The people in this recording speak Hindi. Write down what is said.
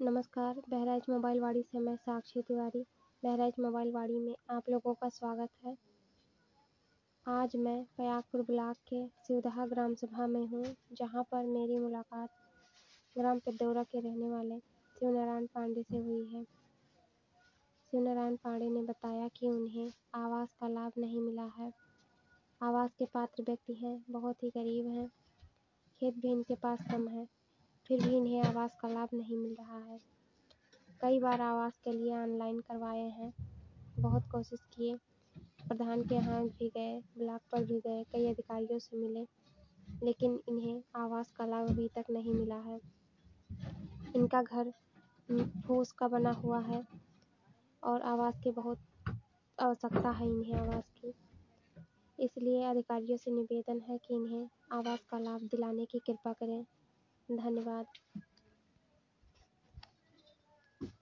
नमस्कार, बहराइच मोबाइल वाड़ी से मैं साक्षी तिवारी। बहराइच मोबाइल वाड़ी में आप लोगों का स्वागत है। आज मैं फयाकपुर ब्लॉक के शिवदहा ग्राम सभा में हूँ, जहाँ पर मेरी मुलाकात ग्राम पेदौरा के रहने वाले शिवनारायण पांडे से हुई है। शिवनारायण पांडे ने बताया कि उन्हें आवास का लाभ नहीं मिला है। आवास के पात्र व्यक्ति हैं, बहुत ही गरीब हैं, खेत भी इनके पास कम है, फिर भी इन्हें आवास का लाभ नहीं मिल रहा है। कई बार आवास के लिए ऑनलाइन करवाए हैं, बहुत कोशिश किए, प्रधान के यहाँ भी गए, ब्लॉक पर भी गए, कई अधिकारियों से मिले, लेकिन इन्हें आवास का लाभ अभी तक नहीं मिला है। इनका घर फूस का बना हुआ है और आवास की बहुत आवश्यकता है इन्हें आवास की। इसलिए अधिकारियों से निवेदन है कि इन्हें आवास का लाभ दिलाने की कृपा करें। धन्यवाद।